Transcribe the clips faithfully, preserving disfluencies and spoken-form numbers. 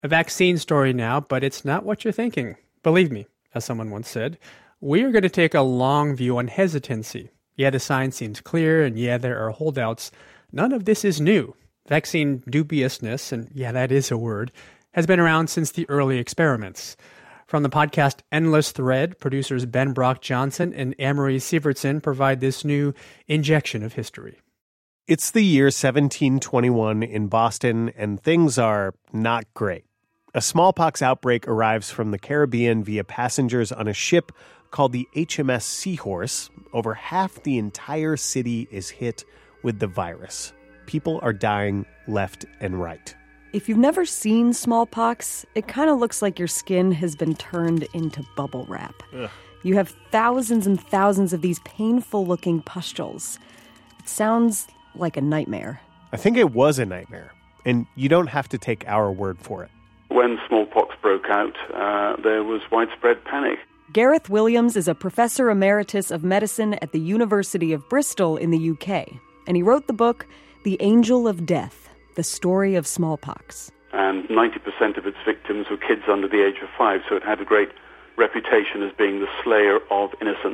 A vaccine story now, but it's not what you're thinking. Believe me, as someone once said, we are going to take a long view on hesitancy. Yeah, the science seems clear, and yeah, there are holdouts. None of this is new. Vaccine dubiousness, and yeah, that is a word, has been around since the early experiments. From the podcast Endless Thread, producers Ben Brock Johnson and Amory Sievertson provide this new injection of history. It's the year seventeen twenty-one in Boston, and things are not great. A smallpox outbreak arrives from the Caribbean via passengers on a ship called the H M S Seahorse. Over half the entire city is hit with the virus. People are dying left and right. If you've never seen smallpox, it kind of looks like your skin has been turned into bubble wrap. Ugh. You have thousands and thousands of these painful-looking pustules. It sounds like a nightmare. I think it was a nightmare, and you don't have to take our word for it. When smallpox broke out, uh, there was widespread panic. Gareth Williams is a professor emeritus of medicine at the University of Bristol in the U K, and he wrote the book The Angel of Death, The Story of Smallpox. And ninety percent of its victims were kids under the age of five, so it had a great reputation as being the slayer of innocence.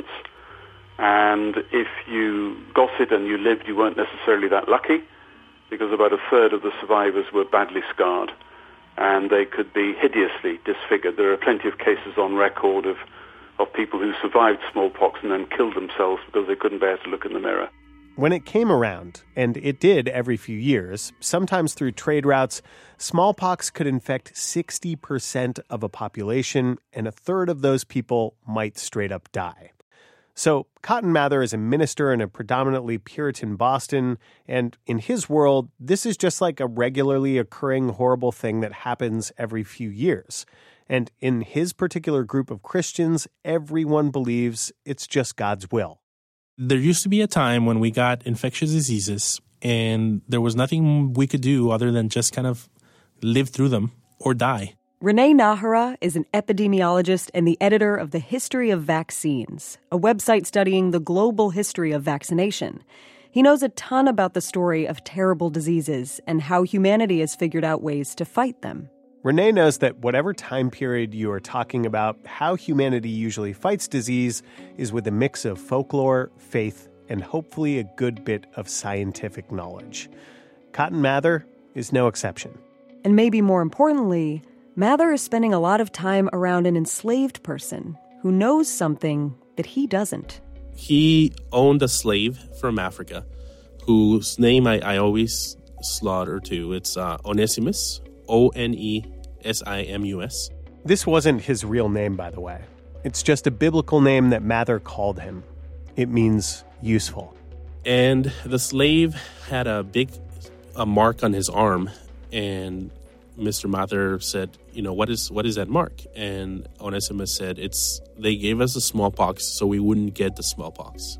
And if you got it and you lived, you weren't necessarily that lucky, because about a third of the survivors were badly scarred, and they could be hideously disfigured. There are plenty of cases on record of, of people who survived smallpox and then killed themselves because they couldn't bear to look in the mirror. When it came around, and it did every few years, sometimes through trade routes, smallpox could infect sixty percent of a population, and a third of those people might straight up die. So Cotton Mather is a minister in a predominantly Puritan Boston, and in his world, this is just like a regularly occurring horrible thing that happens every few years. And in his particular group of Christians, everyone believes it's just God's will. There used to be a time when we got infectious diseases, and there was nothing we could do other than just kind of live through them or die. Renee Nahara is an epidemiologist and the editor of The History of Vaccines, a website studying the global history of vaccination. He knows a ton about the story of terrible diseases and how humanity has figured out ways to fight them. Renee knows that whatever time period you are talking about, how humanity usually fights disease is with a mix of folklore, faith, and hopefully a good bit of scientific knowledge. Cotton Mather is no exception. And maybe more importantly, Mather is spending a lot of time around an enslaved person who knows something that he doesn't. He owned a slave from Africa whose name I, I always slaughter to. It's uh, Onesimus, O N E S I M U S. This wasn't his real name, by the way. It's just a biblical name that Mather called him. It means useful. And the slave had a big a mark on his arm, and Mister Mather said, you know, what is what is that mark? And Onesimus said, it's they gave us the smallpox so we wouldn't get the smallpox.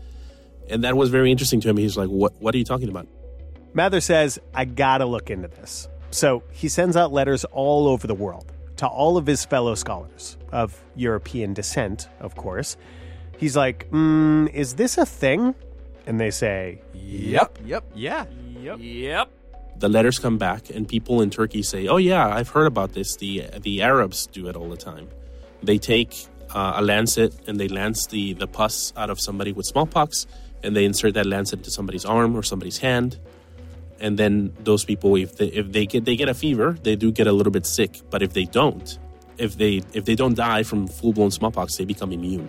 And that was very interesting to him. He's like, what what are you talking about? Mather says, I gotta look into this. So he sends out letters all over the world to all of his fellow scholars, of European descent, of course. He's like, mm, is this a thing? And they say, Yep, yep, yeah, yep, yep. The letters come back, and people in Turkey say, oh, yeah, I've heard about this. The the Arabs do it all the time. They take uh, a lancet, and they lance the, the pus out of somebody with smallpox, and they insert that lancet into somebody's arm or somebody's hand. And then those people, if they, if they get they get a fever, they do get a little bit sick. But if they don't, if they if they don't die from full-blown smallpox, they become immune.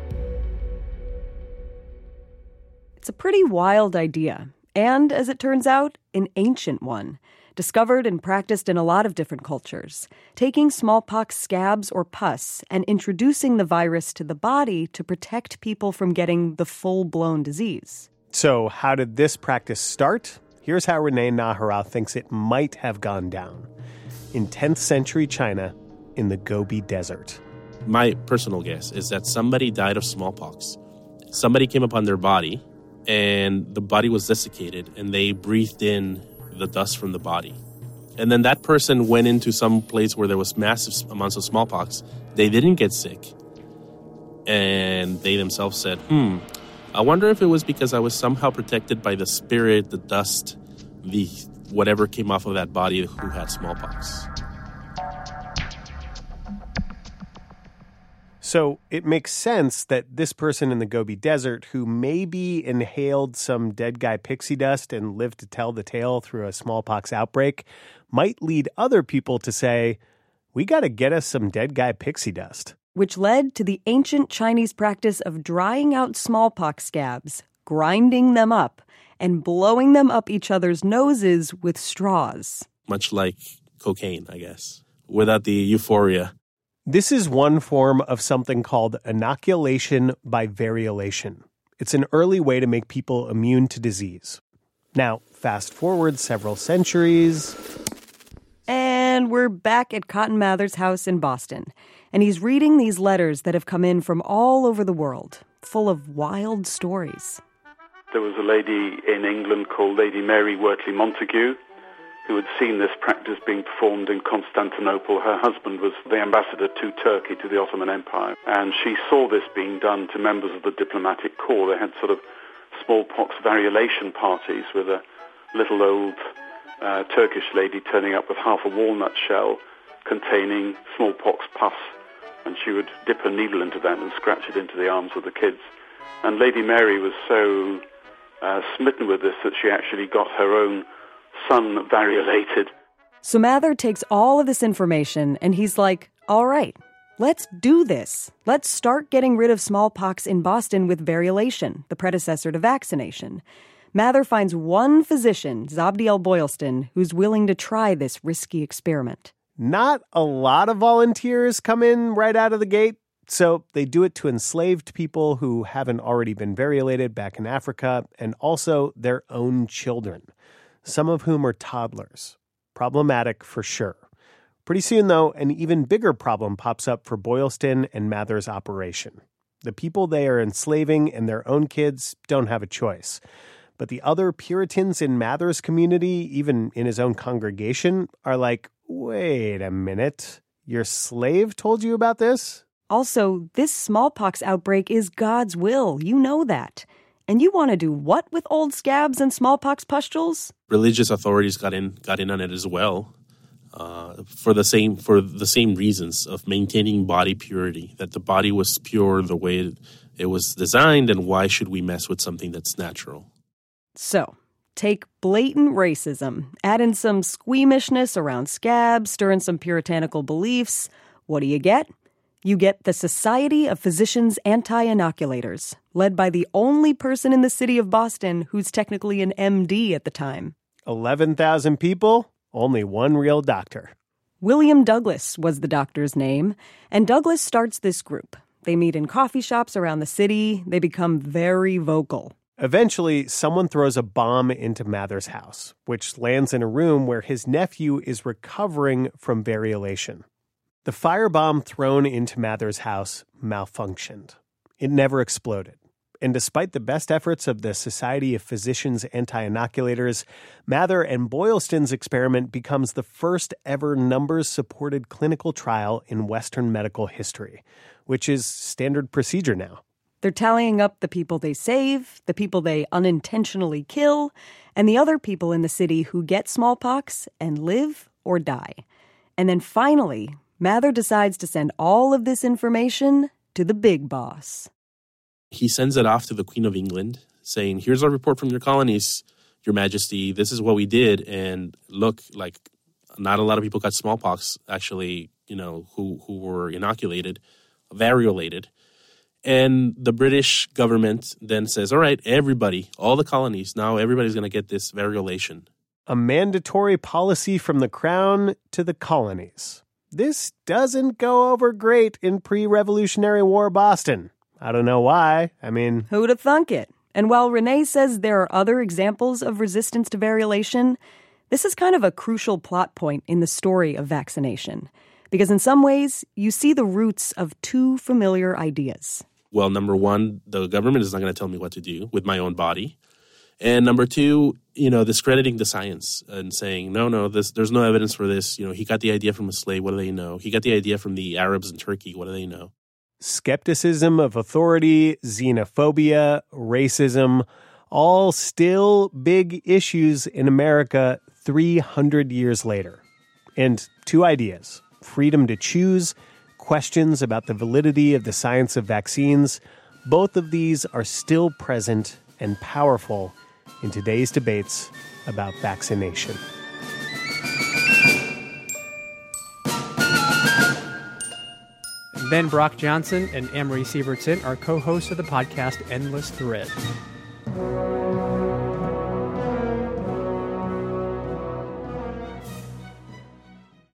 It's a pretty wild idea. And, as it turns out, an ancient one, discovered and practiced in a lot of different cultures, taking smallpox scabs or pus and introducing the virus to the body to protect people from getting the full-blown disease. So how did this practice start? Here's how Renee Nahara thinks it might have gone down. In tenth century China, in the Gobi Desert. My personal guess is that somebody died of smallpox. Somebody came upon their body, and the body was desiccated, and they breathed in the dust from the body. And then that person went into some place where there was massive amounts of smallpox. They didn't get sick. And they themselves said, hmm, I wonder if it was because I was somehow protected by the spirit, the dust, the whatever came off of that body who had smallpox. So it makes sense that this person in the Gobi Desert who maybe inhaled some dead guy pixie dust and lived to tell the tale through a smallpox outbreak might lead other people to say, we got to get us some dead guy pixie dust. Which led to the ancient Chinese practice of drying out smallpox scabs, grinding them up, and blowing them up each other's noses with straws. Much like cocaine, I guess, without the euphoria. This is one form of something called inoculation by variolation. It's an early way to make people immune to disease. Now, fast forward several centuries. And we're back at Cotton Mather's house in Boston. And he's reading these letters that have come in from all over the world, full of wild stories. There was a lady in England called Lady Mary Wortley Montagu, who had seen this practice being performed in Constantinople. Her husband was the ambassador to Turkey, to the Ottoman Empire, and she saw this being done to members of the diplomatic corps. They had sort of smallpox variolation parties with a little old uh, Turkish lady turning up with half a walnut shell containing smallpox pus, and she would dip a needle into that and scratch it into the arms of the kids. And Lady Mary was so uh, smitten with this that she actually got her own son variolated. So Mather takes all of this information and he's like, all right, let's do this. Let's start getting rid of smallpox in Boston with variolation, the predecessor to vaccination. Mather finds one physician, Zabdiel Boylston, who's willing to try this risky experiment. Not a lot of volunteers come in right out of the gate. So they do it to enslaved people who haven't already been variolated back in Africa, and also their own children, some of whom are toddlers. Problematic for sure. Pretty soon, though, an even bigger problem pops up for Boylston and Mather's operation. The people they are enslaving and their own kids don't have a choice. But the other Puritans in Mather's community, even in his own congregation, are like, wait a minute, your slave told you about this? Also, this smallpox outbreak is God's will. You know that. And you want to do what with old scabs and smallpox pustules? Religious authorities got in got in on it as well, uh, for the same for the same reasons of maintaining body purity, that the body was pure the way it, it was designed, and why should we mess with something that's natural? So, take blatant racism, add in some squeamishness around scabs, stir in some puritanical beliefs. What do you get? You get the Society of Physicians Anti-Inoculators, led by the only person in the city of Boston who's technically an M D at the time. eleven thousand people, only one real doctor. William Douglas was the doctor's name, and Douglas starts this group. They meet in coffee shops around the city. They become very vocal. Eventually, someone throws a bomb into Mather's house, which lands in a room where his nephew is recovering from variolation. The firebomb thrown into Mather's house malfunctioned. It never exploded. And despite the best efforts of the Society of Physicians Anti-Inoculators, Mather and Boylston's experiment becomes the first ever numbers-supported clinical trial in Western medical history, which is standard procedure now. They're tallying up the people they save, the people they unintentionally kill, and the other people in the city who get smallpox and live or die. And then finally, Mather decides to send all of this information to the big boss. He sends it off to the Queen of England, saying, here's our report from your colonies, Your Majesty. This is what we did. And look, like, not a lot of people got smallpox, actually, you know, who, who were inoculated, variolated. And the British government then says, all right, everybody, all the colonies, now everybody's going to get this variolation. A mandatory policy from the crown to the colonies. This doesn't go over great in pre-Revolutionary War Boston. I don't know why. I mean... Who'd have thunk it? And while Renee says there are other examples of resistance to variolation, this is kind of a crucial plot point in the story of vaccination. Because in some ways, you see the roots of two familiar ideas. Well, number one, the government is not going to tell me what to do with my own body. And number two, you know, discrediting the science and saying, no, no, this, there's no evidence for this. You know, he got the idea from a slave. What do they know? He got the idea from the Arabs in Turkey. What do they know? Skepticism of authority, xenophobia, racism, all still big issues in America three hundred years later. And two ideas, freedom to choose, questions about the validity of the science of vaccines, both of these are still present and powerful in today's debates about vaccination. Ben Brock Johnson and Amory Sievertson are co-hosts of the podcast Endless Thread.